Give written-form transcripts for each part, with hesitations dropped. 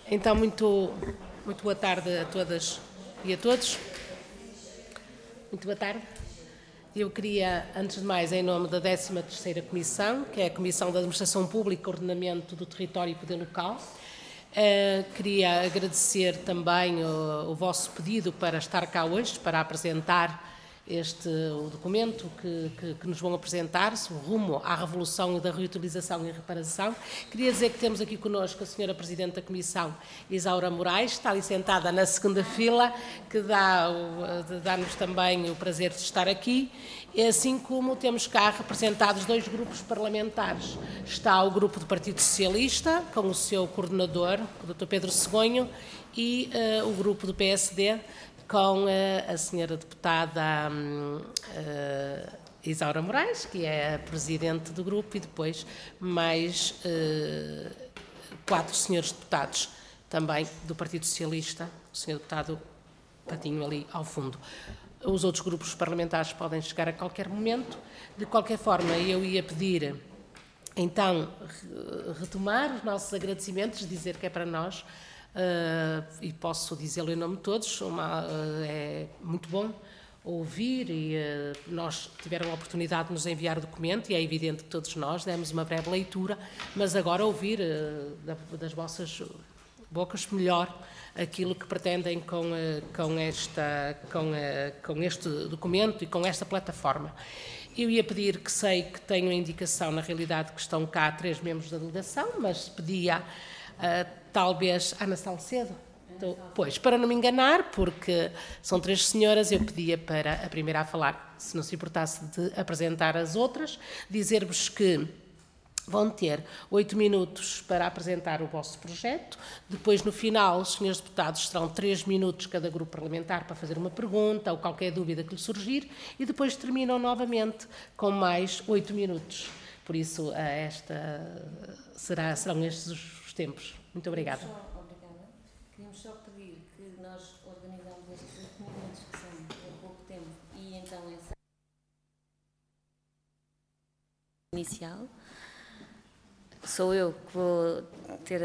Então, muito boa tarde a todas e a todos. Muito boa tarde. Eu queria, antes de mais, em nome da 13ª Comissão, que é a Comissão da Administração Pública, Ordenamento do Território e Poder Local, queria agradecer também o vosso pedido para estar cá hoje, para apresentar o documento que nos vão apresentar, o rumo à revolução da reutilização e reparação. Queria dizer que temos aqui connosco a Sra. Presidente da Comissão, Isaura Moraes, está ali sentada na segunda fila, que dá-nos também o prazer de estar aqui, assim como temos cá representados dois grupos parlamentares. Está o grupo do Partido Socialista, com o seu coordenador, o Dr. Pedro Segonho, e o grupo do PSD, com a senhora deputada Isaura Moraes, que é a presidente do grupo, e depois mais 4 senhores deputados, também do Partido Socialista, o senhor deputado Patinho ali ao fundo. Os outros grupos parlamentares podem chegar a qualquer momento. De qualquer forma, eu ia pedir, então, retomar os nossos agradecimentos, dizer que é para nós, e posso dizê-lo em nome de todos, é muito bom ouvir, e nós tiveram a oportunidade de nos enviar o documento, e é evidente que todos nós demos uma breve leitura, mas agora ouvir das vossas bocas melhor aquilo que pretendem com este documento e com esta plataforma. Eu ia pedir, que sei que tenho a indicação, na realidade, que estão cá 3 membros da delegação, mas pedia talvez Ana Salcedo. Então, pois, para não me enganar, porque são 3 senhoras, eu pedia para a primeira a falar, se não se importasse de apresentar as outras, dizer-vos que vão ter 8 minutos para apresentar o vosso projeto. Depois, no final, os senhores deputados terão 3 minutos cada grupo parlamentar para fazer uma pergunta ou qualquer dúvida que lhe surgir, e depois terminam novamente com mais 8 minutos. Por isso, serão estes os tempos. Muito obrigada. Obrigada. Queríamos só pedir que nós organizamos estes 8 minutos, que são pouco tempo, e então essa inicial. Sou eu que vou ter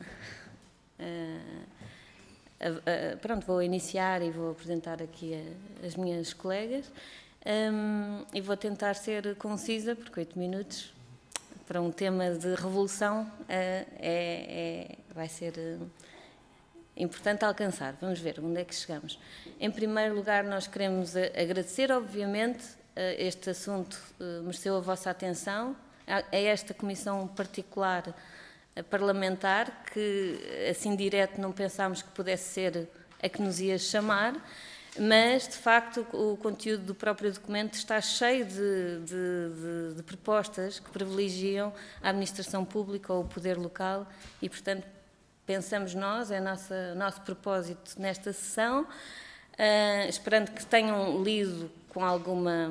pronto, vou iniciar e vou apresentar aqui as minhas colegas, e vou tentar ser concisa, porque 8 minutos para um tema de revolução vai ser importante alcançar. Vamos ver onde é que chegamos. Em primeiro lugar, nós queremos agradecer, obviamente, este assunto mereceu a vossa atenção, a esta comissão particular parlamentar, que assim direto não pensámos que pudesse ser a que nos ia chamar, mas de facto o conteúdo do próprio documento está cheio de propostas que privilegiam a administração pública ou o poder local, e portanto pensamos nós, é nosso propósito nesta sessão, esperando que tenham lido com alguma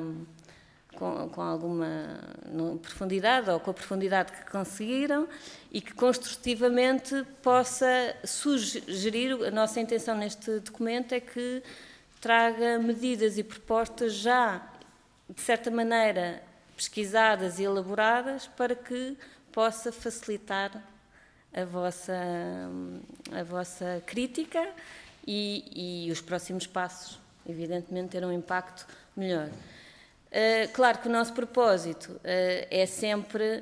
profundidade, ou com a profundidade que conseguiram, e que construtivamente possa sugerir. A nossa intenção neste documento é que traga medidas e propostas já, de certa maneira, pesquisadas e elaboradas, para que possa facilitar a vossa crítica e os próximos passos, evidentemente, ter um impacto melhor. Claro que o nosso propósito é sempre,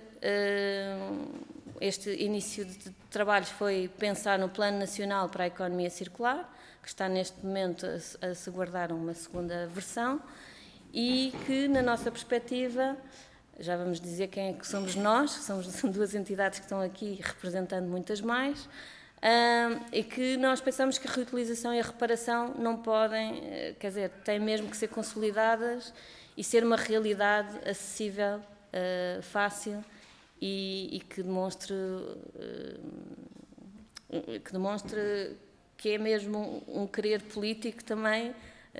este início de trabalhos foi pensar no Plano Nacional para a Economia Circular, que está neste momento a se guardar uma segunda versão, e que, na nossa perspectiva, já vamos dizer quem é que somos nós, são 2 entidades que estão aqui representando muitas mais, e que nós pensamos que a reutilização e a reparação não podem, quer dizer, têm mesmo que ser consolidadas e ser uma realidade acessível, fácil, e que demonstre que é mesmo um querer político também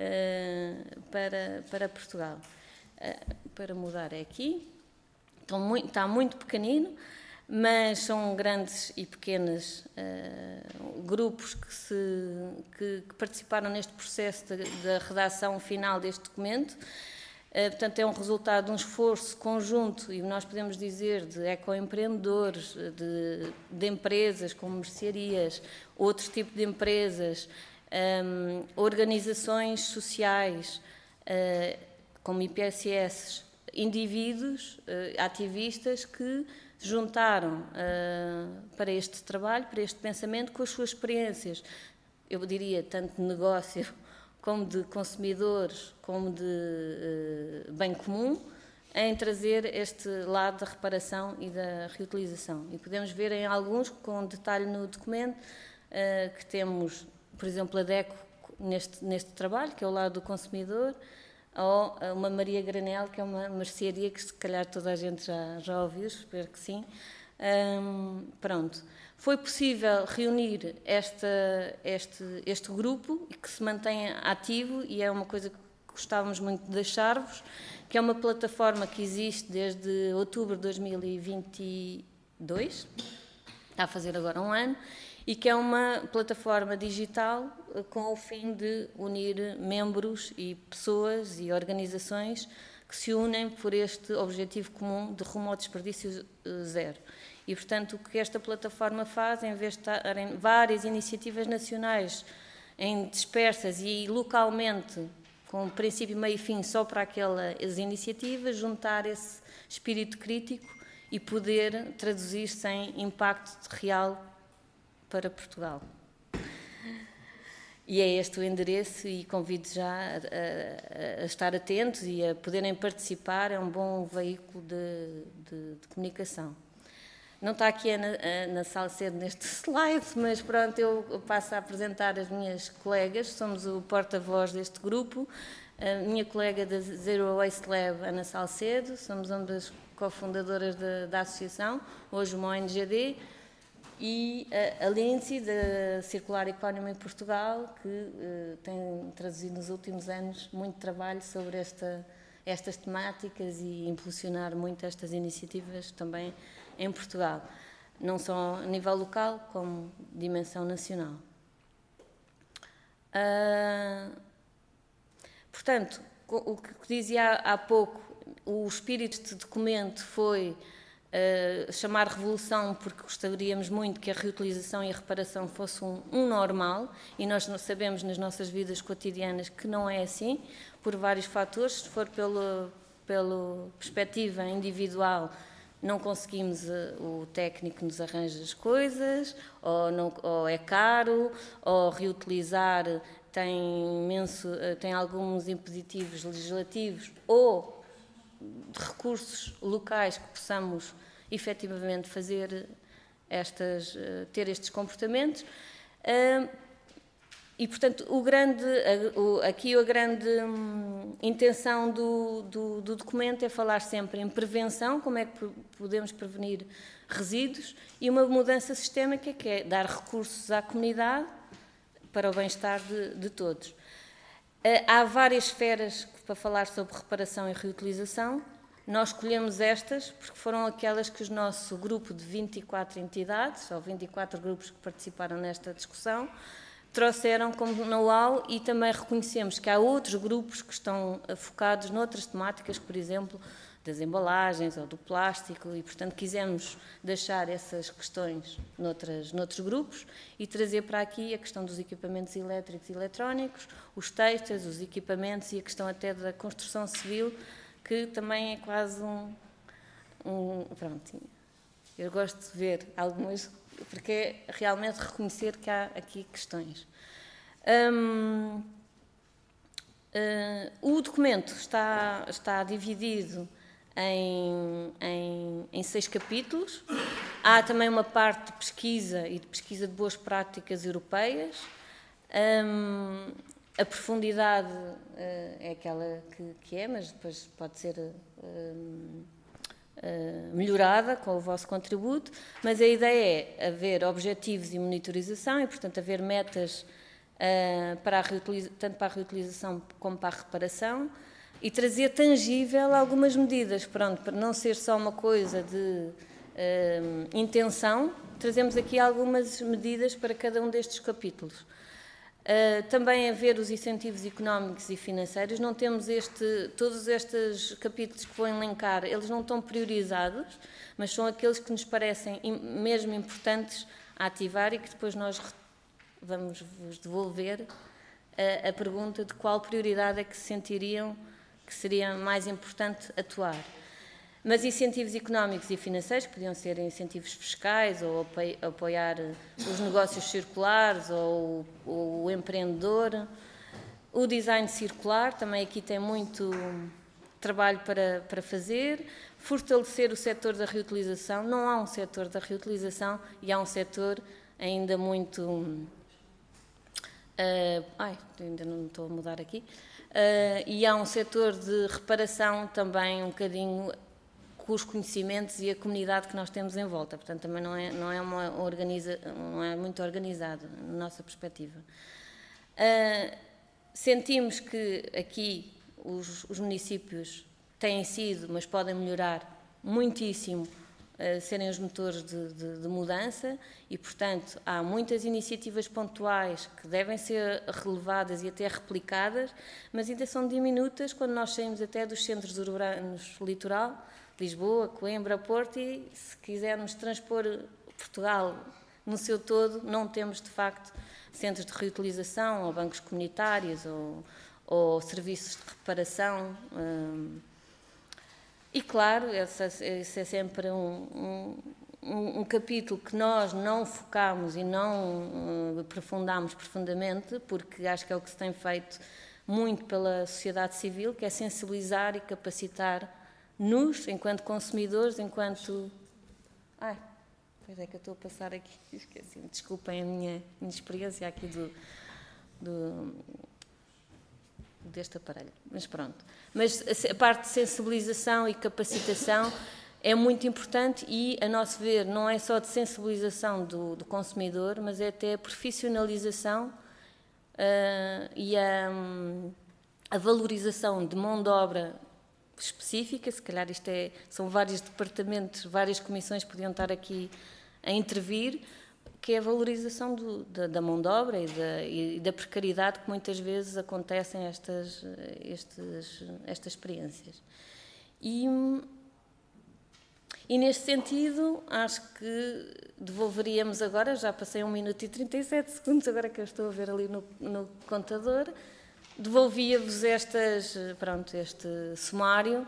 para Portugal. Para mudar é aqui, está muito pequenino, mas são grandes e pequenos grupos que participaram neste processo da redação final deste documento. Portanto, é um resultado de um esforço conjunto, e nós podemos dizer, de ecoempreendedores, de empresas como mercearias, outros tipos de empresas, organizações sociais, como IPSS, indivíduos, ativistas que se juntaram para este trabalho, para este pensamento, com as suas experiências, eu diria, tanto de negócio como de consumidores, como de bem comum, em trazer este lado da reparação e da reutilização. E podemos ver em alguns, com detalhe no documento, que temos, por exemplo, a DECO neste trabalho, que é o lado do consumidor, ou uma Maria Granel, que é uma mercearia que se calhar toda a gente já ouviu, espero que sim. Pronto. Foi possível reunir este grupo e que se mantém ativo, e é uma coisa que gostávamos muito de deixar-vos, que é uma plataforma que existe desde outubro de 2022, está a fazer agora um ano, e que é uma plataforma digital com o fim de unir membros e pessoas e organizações que se unem por este objetivo comum de rumo ao desperdício zero. E, portanto, o que esta plataforma faz, em vez de estarem várias iniciativas nacionais dispersas e localmente, com princípio, meio e fim, só para aquelas iniciativas, juntar esse espírito crítico e poder traduzir-se em impacto real para Portugal. E é este o endereço, e convido já a estar atentos e a poderem participar, é um bom veículo de comunicação. Não está aqui a Ana Salcedo neste slide, mas pronto, eu passo a apresentar as minhas colegas, somos o porta-voz deste grupo, a minha colega da Zero Waste Lab, Ana Salcedo, somos ambas cofundadoras da associação, hoje uma ONGD, e a Lindsay, da Circular Economy Portugal, que tem traduzido nos últimos anos muito trabalho sobre estas temáticas e impulsionar muito estas iniciativas também em Portugal, não só a nível local, como dimensão nacional. Portanto, o que dizia há pouco, o espírito de documento foi chamar revolução, porque gostaríamos muito que a reutilização e a reparação fosse um normal, e nós sabemos nas nossas vidas cotidianas que não é assim, por vários fatores. Se for pela perspectiva individual, não conseguimos, o técnico nos arranja as coisas, ou é caro, ou reutilizar tem alguns impeditivos legislativos ou de recursos locais que possamos efetivamente ter estes comportamentos. E, portanto, aqui a grande intenção do documento é falar sempre em prevenção, como é que podemos prevenir resíduos, e uma mudança sistémica, que é dar recursos à comunidade para o bem-estar de todos. Há várias esferas para falar sobre reparação e reutilização. Nós escolhemos estas porque foram aquelas que o nosso grupo de 24 entidades, ou 24 grupos que participaram nesta discussão, trouxeram como know-how, e também reconhecemos que há outros grupos que estão focados noutras temáticas, por exemplo, das embalagens ou do plástico, e, portanto, quisemos deixar essas questões noutros grupos e trazer para aqui a questão dos equipamentos elétricos e eletrónicos, os têxteis, os equipamentos e a questão até da construção civil, que também é quase pronto, eu gosto de ver algumas, porque é realmente reconhecer que há aqui questões. O documento está dividido em 6 capítulos. Há também uma parte de pesquisa e de pesquisa de boas práticas europeias. A profundidade é aquela que é, mas depois pode ser melhorada com o vosso contributo, mas a ideia é haver objetivos e monitorização e, portanto, haver metas tanto para a reutilização como para a reparação, e trazer tangível algumas medidas, pronto, para não ser só uma coisa de intenção. Trazemos aqui algumas medidas para cada um destes capítulos. Também a ver os incentivos económicos e financeiros. Não temos todos estes capítulos que vou elencar, eles não estão priorizados, mas são aqueles que nos parecem mesmo importantes a ativar e que depois nós vamos vos devolver a pergunta de qual prioridade é que se sentiriam que seria mais importante atuar. Mas incentivos económicos e financeiros, que podiam ser incentivos fiscais ou apoiar os negócios circulares ou o empreendedor. O design circular, também aqui tem muito trabalho para fazer. Fortalecer o setor da reutilização. Não há um setor da reutilização e há um setor ainda muito... ainda não estou a mudar aqui. E há um setor de reparação também um bocadinho com os conhecimentos e a comunidade que nós temos em volta. Portanto, também não é muito organizado, na nossa perspectiva. Sentimos que aqui os municípios têm sido, mas podem melhorar muitíssimo, serem os motores de mudança e, portanto, há muitas iniciativas pontuais que devem ser relevadas e até replicadas, mas ainda são diminutas quando nós saímos até dos centros urbanos litoral, Lisboa, Coimbra, Porto, e se quisermos transpor Portugal no seu todo, não temos, de facto, centros de reutilização ou bancos comunitários ou serviços de reparação. E, claro, esse é sempre um capítulo que nós não focamos e não aprofundamos profundamente, porque acho que é o que se tem feito muito pela sociedade civil, que é sensibilizar e capacitar-nos, enquanto consumidores, enquanto... pois é que eu estou a passar aqui, esqueci, desculpem a minha inexperiência aqui deste aparelho, mas pronto. Mas a parte de sensibilização e capacitação é muito importante e, a nosso ver, não é só de sensibilização do consumidor, mas é até a profissionalização e a valorização de mão de obra específica. Se calhar são vários departamentos, várias comissões que podiam estar aqui a intervir, que é a valorização da mão de obra e da precariedade que muitas vezes acontecem estas experiências. E neste sentido, acho que devolveríamos agora, já passei 1 minuto e 37 segundos, agora que eu estou a ver ali no contador, devolvia-vos este sumário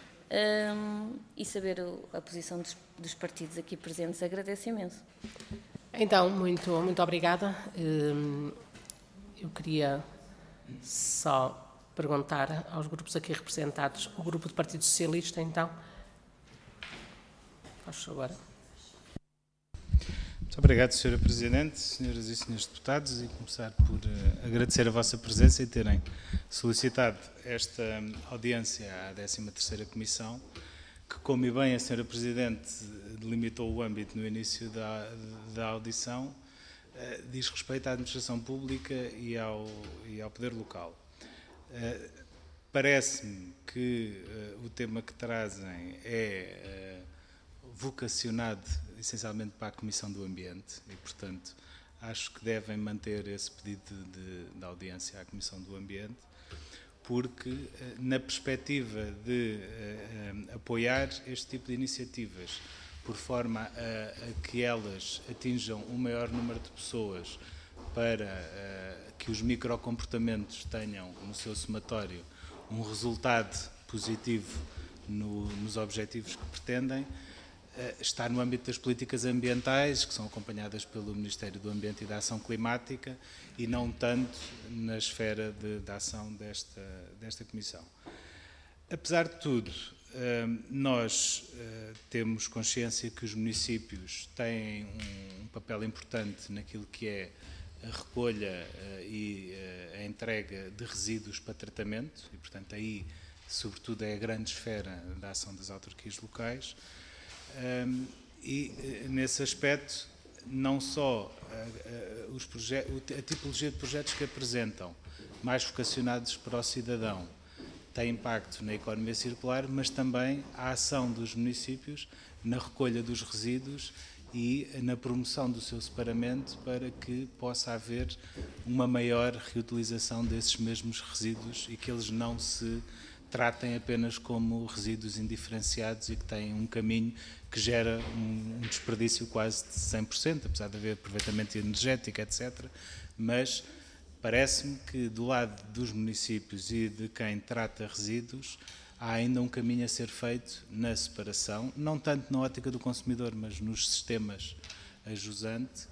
e saber a posição dos partidos aqui presentes. Agradeço imenso. Então, muito obrigada. Eu queria só perguntar aos grupos aqui representados, o grupo do Partido Socialista, então. Faz favor. Muito obrigado, Sra. Presidente, senhoras e senhores deputados, e começar por agradecer a vossa presença e terem solicitado esta audiência à 13ª Comissão, que, como bem a Sra. Presidente delimitou o âmbito no início da audição, diz respeito à administração pública e ao poder local. Parece-me que o tema que trazem é vocacionado essencialmente para a Comissão do Ambiente e, portanto, acho que devem manter esse pedido de audiência à Comissão do Ambiente, porque, na perspectiva de apoiar este tipo de iniciativas, por forma a que elas atinjam um maior número de pessoas, para que os microcomportamentos tenham no seu somatório um resultado positivo nos objetivos que pretendem, está no âmbito das políticas ambientais, que são acompanhadas pelo Ministério do Ambiente e da Ação Climática, e não tanto na esfera da ação desta Comissão. Apesar de tudo, nós temos consciência que os municípios têm um papel importante naquilo que é a recolha e a entrega de resíduos para tratamento, e, portanto, aí, sobretudo, é a grande esfera da ação das autarquias locais. E, nesse aspecto, não só a tipologia de projetos que apresentam, mais vocacionados para o cidadão, tem impacto na economia circular, mas também a ação dos municípios na recolha dos resíduos e na promoção do seu separamento para que possa haver uma maior reutilização desses mesmos resíduos e que eles não se tratem apenas como resíduos indiferenciados e que têm um caminho que gera um desperdício quase de 100%, apesar de haver aproveitamento energético, etc. Mas parece-me que do lado dos municípios e de quem trata resíduos há ainda um caminho a ser feito na separação, não tanto na ótica do consumidor, mas nos sistemas a jusante,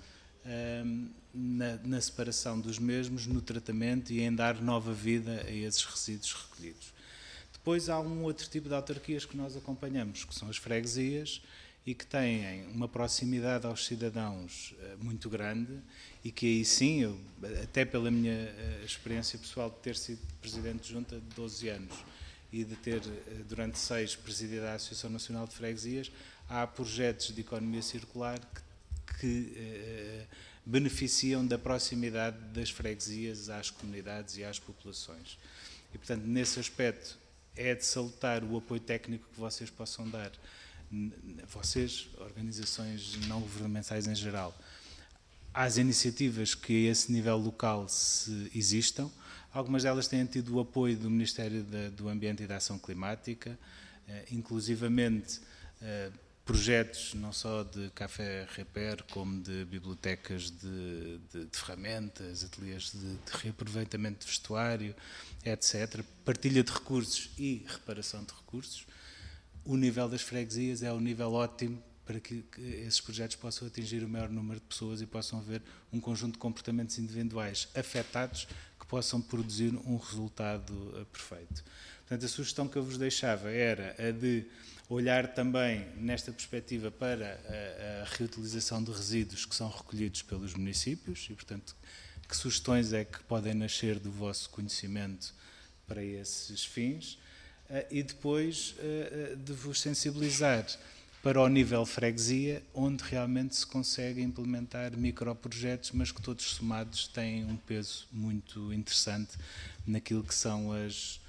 na separação dos mesmos, no tratamento e em dar nova vida a esses resíduos recolhidos. Depois há um outro tipo de autarquias que nós acompanhamos, que são as freguesias, e que têm uma proximidade aos cidadãos muito grande e que aí sim, eu, até pela minha experiência pessoal de ter sido Presidente de Junta de 12 anos e de ter durante 6 presidido a Associação Nacional de Freguesias, há projetos de economia circular que beneficiam da proximidade das freguesias às comunidades e às populações. E, portanto, nesse aspecto, é de salutar o apoio técnico que vocês possam dar, vocês, organizações não governamentais em geral, às iniciativas que a esse nível local existam. Algumas delas têm tido o apoio do Ministério do Ambiente e da Ação Climática, inclusivamente projetos não só de café repair, como de bibliotecas de ferramentas, ateliês de reaproveitamento de vestuário, etc. Partilha de recursos e reparação de recursos. O nível das freguesias é um nível ótimo para que esses projetos possam atingir o maior número de pessoas e possam haver um conjunto de comportamentos individuais afetados que possam produzir um resultado perfeito. Portanto, a sugestão que eu vos deixava era a de olhar também nesta perspectiva para a reutilização de resíduos que são recolhidos pelos municípios e, portanto, que sugestões é que podem nascer do vosso conhecimento para esses fins e depois de vos sensibilizar para o nível freguesia, onde realmente se consegue implementar microprojetos, mas que todos somados têm um peso muito interessante naquilo que são as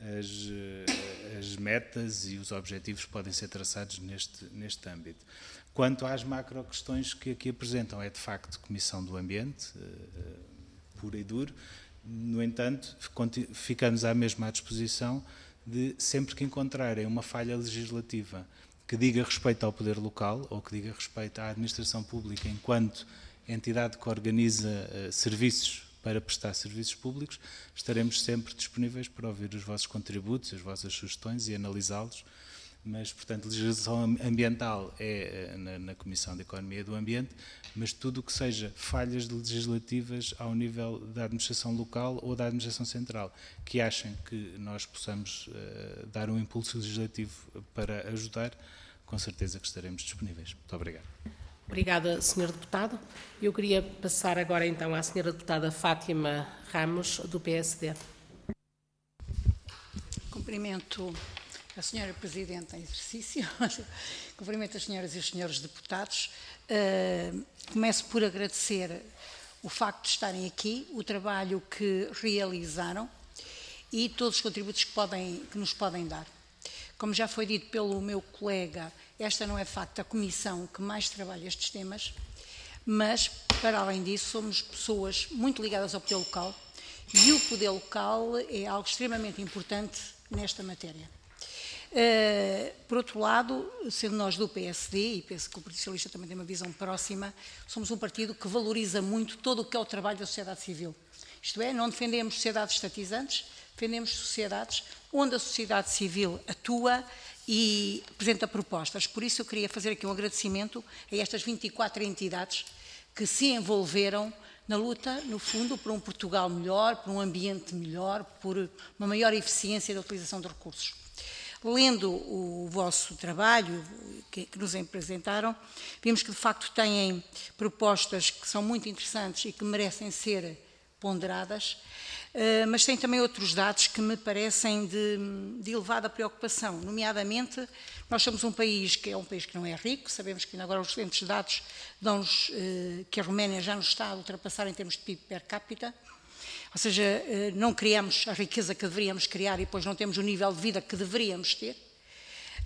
metas e os objetivos que podem ser traçados neste âmbito. Quanto às macro questões que aqui apresentam, é de facto Comissão do Ambiente, pura e duro. No entanto, ficamos à mesma disposição de, sempre que encontrarem uma falha legislativa que diga respeito ao poder local ou que diga respeito à administração pública enquanto entidade que organiza serviços para prestar serviços públicos, estaremos sempre disponíveis para ouvir os vossos contributos, as vossas sugestões e analisá-los. Mas, portanto, legislação ambiental é na Comissão de Economia do Ambiente, mas tudo o que seja falhas legislativas ao nível da administração local ou da administração central, que achem que nós possamos dar um impulso legislativo para ajudar, com certeza que estaremos disponíveis. Muito obrigado. Obrigada, Sr. Deputado. Eu queria passar agora então à Sra. Deputada Fátima Ramos, do PSD. Cumprimento a Sra. Presidente em exercício, cumprimento as senhoras e os senhores deputados. Começo por agradecer o facto de estarem aqui, o trabalho que realizaram e todos os contributos que nos podem dar. Como já foi dito pelo meu colega, esta não é de facto a comissão que mais trabalha estes temas, mas, para além disso, somos pessoas muito ligadas ao poder local e o poder local é algo extremamente importante nesta matéria. Por outro lado, sendo nós do PSD, e penso que o Partido Socialista também tem uma visão próxima, somos um partido que valoriza muito todo o que é o trabalho da sociedade civil. Isto é, não defendemos sociedades estatizantes, defendemos sociedades onde a sociedade civil atua e apresenta propostas. Por isso eu queria fazer aqui um agradecimento a estas 24 entidades que se envolveram na luta, no fundo, por um Portugal melhor, por um ambiente melhor, por uma maior eficiência da utilização de recursos. Lendo o vosso trabalho que nos apresentaram, vimos que de facto têm propostas que são muito interessantes e que merecem ser ponderadas, mas tem também outros dados que me parecem de elevada preocupação, nomeadamente, nós somos um país que não é rico, sabemos que ainda agora os recentes dados dão-nos que a Roménia já nos está a ultrapassar em termos de PIB per capita, ou seja, não criamos a riqueza que deveríamos criar e depois não temos o nível de vida que deveríamos ter.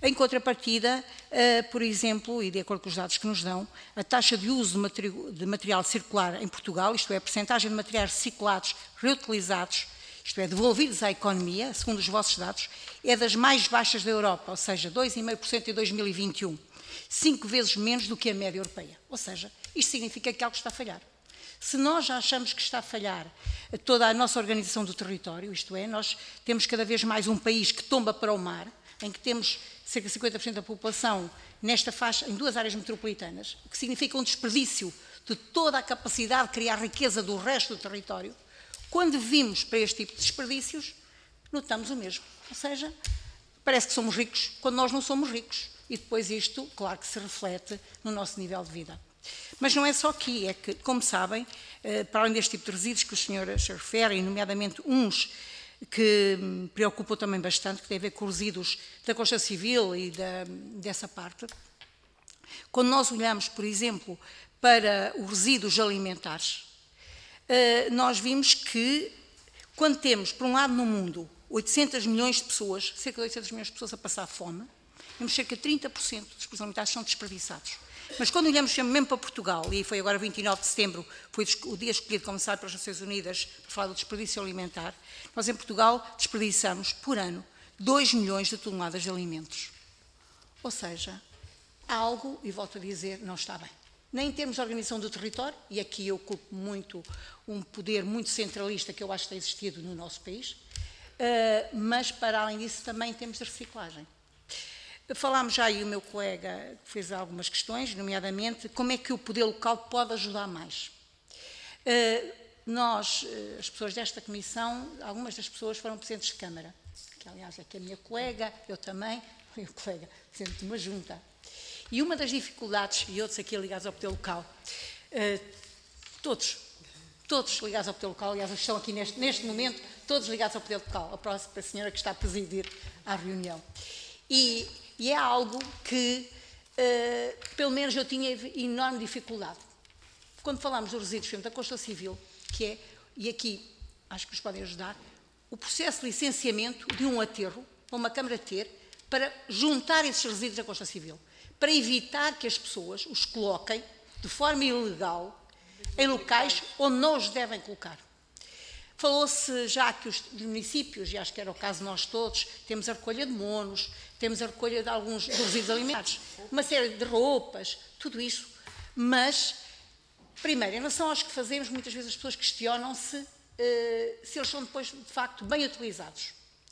Em contrapartida, por exemplo, e de acordo com os dados que nos dão, a taxa de uso de material circular em Portugal, isto é, a percentagem de materiais reciclados, reutilizados, isto é, devolvidos à economia, segundo os vossos dados, é das mais baixas da Europa, ou seja, 2,5% em 2021, 5 vezes menos do que a média europeia. Ou seja, isto significa que algo está a falhar. Se nós já achamos que está a falhar toda a nossa organização do território, isto é, nós temos cada vez mais um país que tomba para o mar, em que temos cerca de 50% da população nesta faixa, em 2 áreas metropolitanas, o que significa um desperdício de toda a capacidade de criar riqueza do resto do território. Quando vimos para este tipo de desperdícios, notamos o mesmo. Ou seja, parece que somos ricos quando nós não somos ricos. E depois isto, claro que se reflete no nosso nível de vida. Mas não é só aqui, é que, como sabem, para além deste tipo de resíduos que os senhores se referem, nomeadamente uns que me preocupam também bastante, que têm a ver com os resíduos da construção civil e dessa parte, quando nós olhamos, por exemplo, para os resíduos alimentares, nós vimos que, quando temos, por um lado no mundo, 800 milhões de pessoas, cerca de 800 milhões de pessoas a passar fome, temos cerca de 30% dos produtos alimentares são desperdiçados. Mas quando olhamos mesmo para Portugal, e foi agora 29 de setembro, foi o dia escolhido como sabe pelas Nações Unidas para falar do desperdício alimentar, nós em Portugal desperdiçamos por ano 2 milhões de toneladas de alimentos. Ou seja, algo, e volto a dizer, não está bem. Nem em termos de organização do território, e aqui eu culpo muito um poder muito centralista que eu acho que tem existido no nosso país, mas para além disso também em termos de reciclagem. Falámos já aí, o meu colega fez algumas questões, nomeadamente, como é que o poder local pode ajudar mais. Nós, as pessoas desta comissão, algumas das pessoas foram presidentes de Câmara, que aliás é que a minha colega, eu também, fui o colega, presidente de uma junta. E uma das dificuldades, e outros aqui ligados ao poder local, todos ligados ao poder local, aliás, estão aqui neste momento, todos ligados ao poder local, a próxima senhora que está a presidir a reunião. E é algo que, pelo menos, eu tinha enorme dificuldade. Quando falamos dos resíduos da construção civil, que é, e aqui acho que nos podem ajudar, o processo de licenciamento de um aterro, ou uma Câmara ter, para juntar esses resíduos da construção civil, para evitar que as pessoas os coloquem de forma ilegal em locais onde não os devem colocar. Falou-se já que os municípios, e acho que era o caso de nós todos, temos a recolha de monos, temos a recolha de alguns resíduos alimentares, uma série de roupas, tudo isso. Mas, primeiro, em relação aos que fazemos, muitas vezes as pessoas questionam-se se eles são depois, de facto, bem utilizados.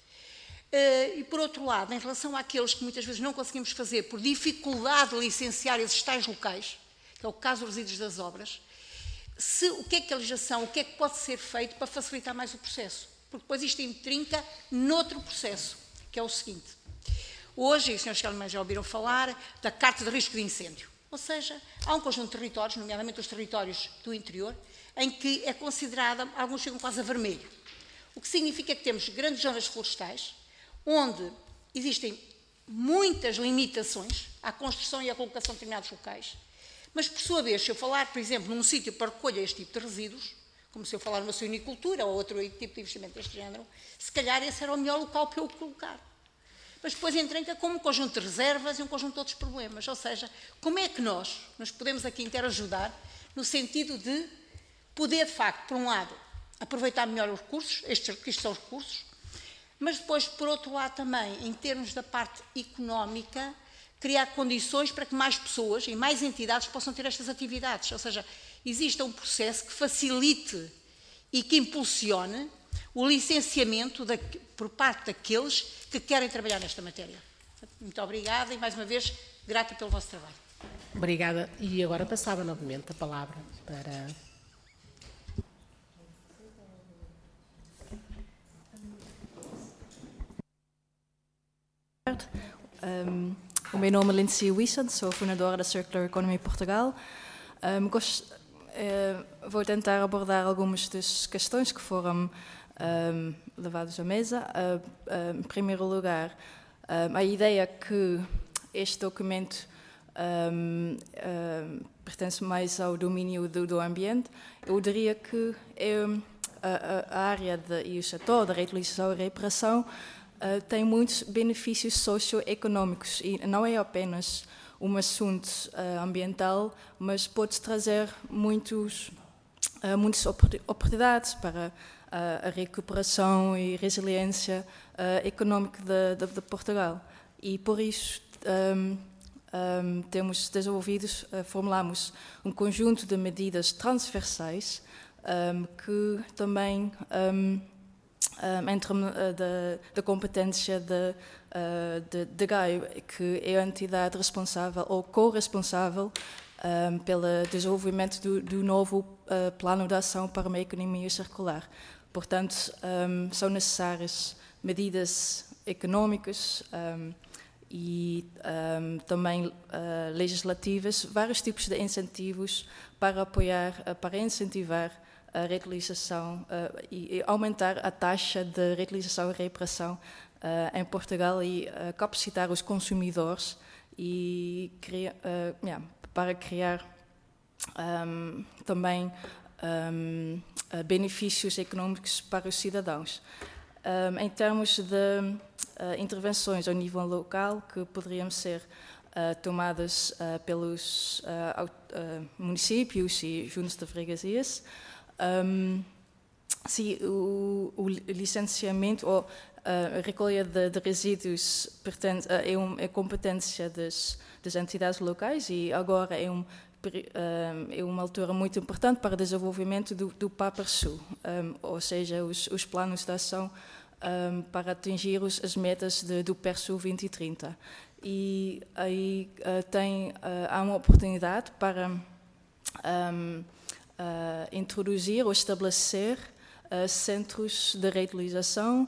E, por outro lado, em relação àqueles que muitas vezes não conseguimos fazer por dificuldade de licenciar esses tais locais, que é o caso dos resíduos das obras, o que é que a legislação, o que é que pode ser feito para facilitar mais o processo? Porque depois isto intrinca noutro processo, que é o seguinte. Hoje, e os senhores já ouviram falar, da Carta de Risco de Incêndio. Ou seja, há um conjunto de territórios, nomeadamente os territórios do interior, em que é considerada, alguns chegam quase a vermelho. O que significa que temos grandes zonas florestais, onde existem muitas limitações à construção e à colocação de determinados locais. Mas, por sua vez, se eu falar, por exemplo, num sítio para recolher este tipo de resíduos, como se eu falar numa suinicultura ou outro tipo de investimento deste género, se calhar esse era o melhor local para eu colocar. Mas depois entranca como um conjunto de reservas e um conjunto de outros problemas. Ou seja, como é que nós nos podemos aqui interajudar no sentido de poder, de facto, por um lado, aproveitar melhor os recursos, estes são os recursos, mas depois, por outro lado, também, em termos da parte económica, criar condições para que mais pessoas e mais entidades possam ter estas atividades. Ou seja, exista um processo que facilite e que impulsione o licenciamento por parte daqueles que querem trabalhar nesta matéria. Muito obrigada e, mais uma vez, grata pelo vosso trabalho. Obrigada. E agora passava novamente a palavra para... O meu nome é Lindsay Wiessen, sou fundadora da Circular Economy Portugal. Vou tentar abordar algumas das questões que foram levadas à mesa. Em primeiro lugar, a ideia que este documento pertence mais ao domínio do ambiente, eu diria que é a área e o setor da reutilização e reparação tem muitos benefícios socioeconômicos e não é apenas um assunto ambiental, mas pode trazer muitas oportunidades para a recuperação e resiliência económica de Portugal. E por isso temos formulamos um conjunto de medidas transversais que também entram da competência de GAIO, que é a entidade responsável ou corresponsável pelo desenvolvimento do novo Plano de Ação para uma Economia Circular. Portanto, são necessárias medidas económicas e também legislativas, vários tipos de incentivos para para incentivar a reutilização e aumentar a taxa de reutilização e recuperação em Portugal e capacitar os consumidores e para criar também benefícios económicos para os cidadãos. Em termos de intervenções ao nível local que poderiam ser tomadas pelos municípios e juntas de freguesias, sim, o licenciamento ou a recolha de resíduos é competência das entidades locais e agora é uma altura muito importante para o desenvolvimento do PAPARSU, ou seja, os planos de ação para atingir as metas do PERSU 2030. E aí há uma oportunidade para introduzir ou estabelecer centros de reutilização,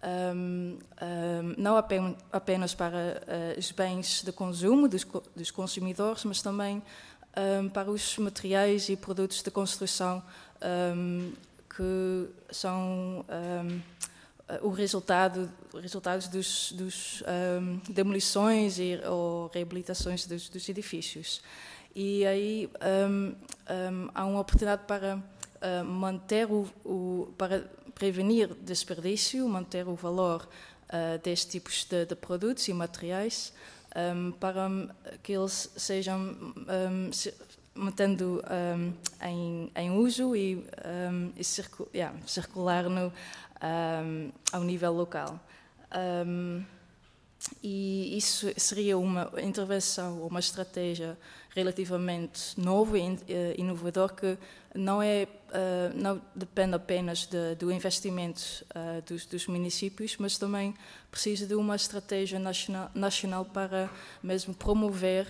não apenas para os bens de consumo dos consumidores, mas também para os materiais e produtos de construção que são os resultados dos demolições ou reabilitações dos edifícios. E aí há uma oportunidade para manter para prevenir desperdício, manter o valor destes tipos de produtos e materiais, para que eles sejam mantendo em uso e circular ao nível local. E isso seria uma intervenção, uma estratégia relativamente nova e inovadora que não depende apenas do investimento dos municípios, mas também precisa de uma estratégia nacional para mesmo promover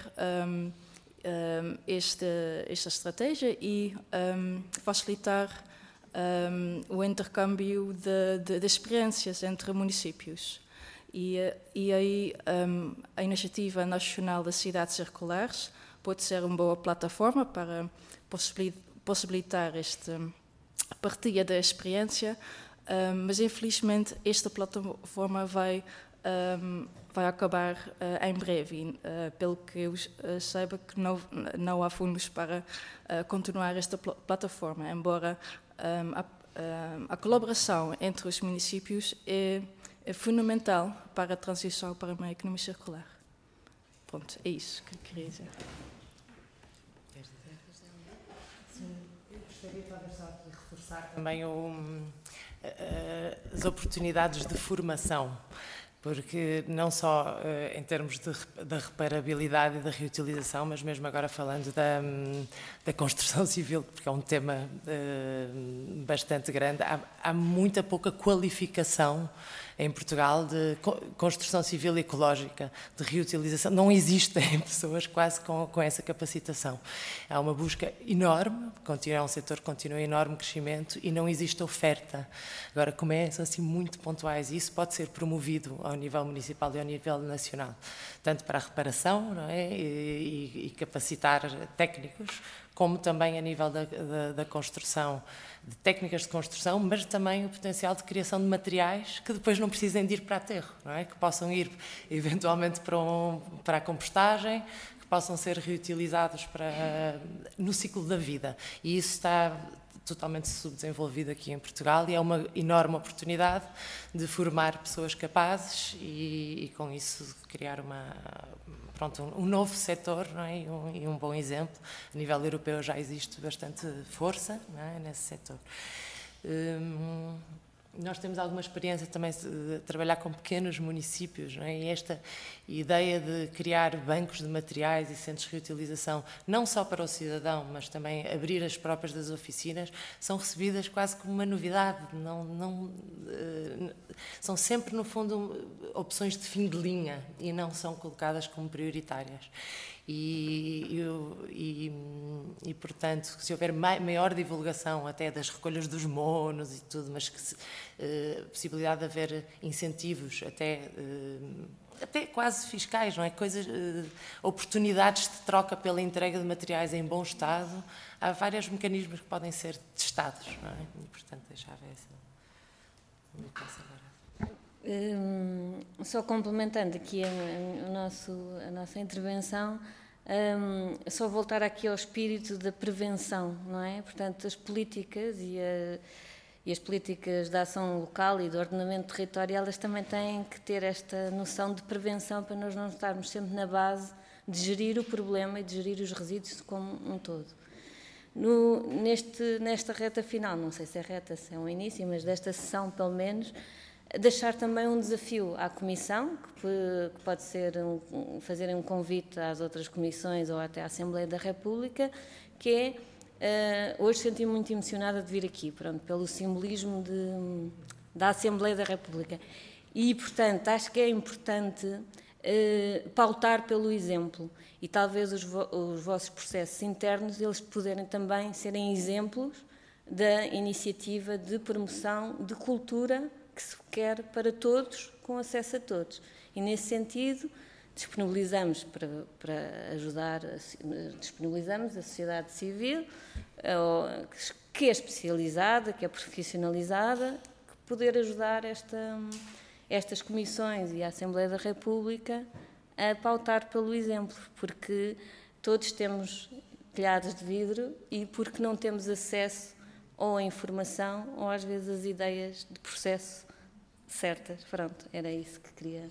esta estratégia e facilitar o intercâmbio de experiências entre municípios. E aí a Iniciativa Nacional das Cidades Circulares pode ser uma boa plataforma para possibilitar esta partilha da experiência, mas infelizmente esta plataforma vai acabar em breve, pelo que eu saiba que não há fundos para continuar esta plataforma, embora a colaboração entre os municípios é fundamental para a transição para uma economia circular. Pronto, é isso que eu queria dizer. Sim, eu gostaria talvez só de reforçar também as oportunidades de formação, porque não só em termos da reparabilidade e da reutilização, mas mesmo agora falando da construção civil, porque é um tema bastante grande, há muita pouca qualificação em Portugal de construção civil ecológica, de reutilização. Não existem pessoas quase com essa capacitação. Há uma busca enorme, é um setor que continua em enorme crescimento e não existe oferta. Agora começam assim muito pontuais e isso pode ser promovido ao nível municipal e ao nível nacional, tanto para a reparação, não é? e capacitar técnicos, como também a nível da construção, de técnicas de construção, mas também o potencial de criação de materiais que depois não precisem de ir para aterro, não é? Que possam ir eventualmente para a compostagem, que possam ser reutilizados no ciclo da vida. E isso totalmente subdesenvolvido aqui em Portugal, e é uma enorme oportunidade de formar pessoas capazes e com isso criar um novo setor, não é? E um bom exemplo. A nível europeu já existe bastante força, não é? Nesse setor. Nós temos alguma experiência também de trabalhar com pequenos municípios, não é? E esta ideia de criar bancos de materiais e centros de reutilização, não só para o cidadão, mas também abrir as próprias das oficinas, são recebidas quase como uma novidade. São sempre, no fundo, opções de fim de linha e não são colocadas como prioritárias. E, portanto, se houver maior divulgação até das recolhas dos monos e tudo, mas possibilidade de haver incentivos até quase fiscais, não é? Oportunidades de troca pela entrega de materiais em bom estado, há vários mecanismos que podem ser testados, não é? E, portanto, deixava essa agora. Só complementando aqui a nossa intervenção, só voltar aqui ao espírito da prevenção, não é? Portanto, as políticas e as políticas de ação local e de ordenamento territorial, elas também têm que ter esta noção de prevenção para nós não estarmos sempre na base de gerir o problema e de gerir os resíduos como um todo. Nesta reta final, não sei se é reta, se é um início, mas desta sessão pelo menos, deixar também um desafio à Comissão, que pode ser fazer um convite às outras comissões ou até à Assembleia da República, que é, hoje senti-me muito emocionada de vir aqui, pelo simbolismo da Assembleia da República. E, portanto, acho que é importante pautar pelo exemplo e talvez os vossos processos internos, eles poderem também serem exemplos da iniciativa de promoção de cultura que se quer para todos, com acesso a todos. E, nesse sentido, disponibilizamos para ajudar, disponibilizamos a sociedade civil, que é especializada, que é profissionalizada, que poder ajudar estas comissões e a Assembleia da República a pautar pelo exemplo, porque todos temos telhados de vidro e porque não temos acesso ou a informação ou às vezes as ideias de processo certas. Pronto, era isso que queria.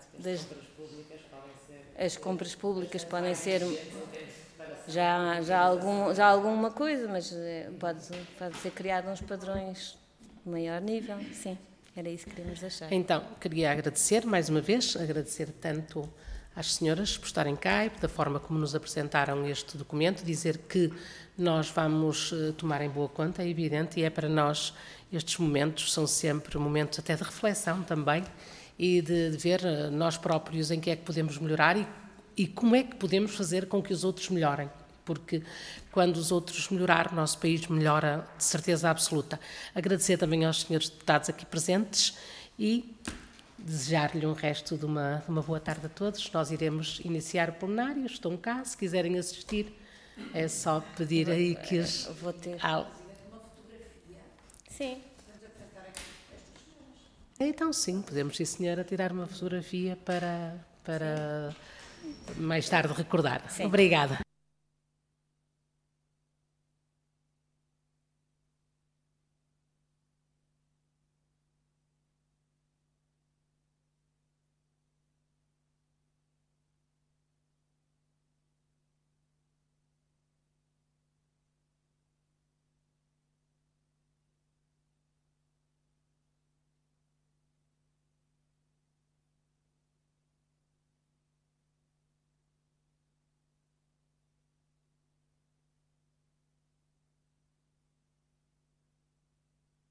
As compras públicas podem ser já alguma coisa, mas pode ser criado uns padrões de maior nível, sim. Era isso que queríamos deixar. Então, queria agradecer, mais uma vez, agradecer tanto às senhoras por estarem cá e da forma como nos apresentaram este documento, dizer que nós vamos tomar em boa conta, é evidente, e é para nós estes momentos são sempre momentos até de reflexão também e de ver nós próprios em que é que podemos melhorar e como é que podemos fazer com que os outros melhorem. Porque quando os outros melhorar, o nosso país melhora de certeza absoluta. Agradecer também aos senhores deputados aqui presentes e desejar-lhe um resto de uma boa tarde a todos. Nós iremos iniciar o plenário, estão cá, se quiserem assistir, é só pedir aí que os... Vou ter. Sim. Então sim, podemos, sim senhora, tirar uma fotografia para mais tarde recordar. Sim. Obrigada.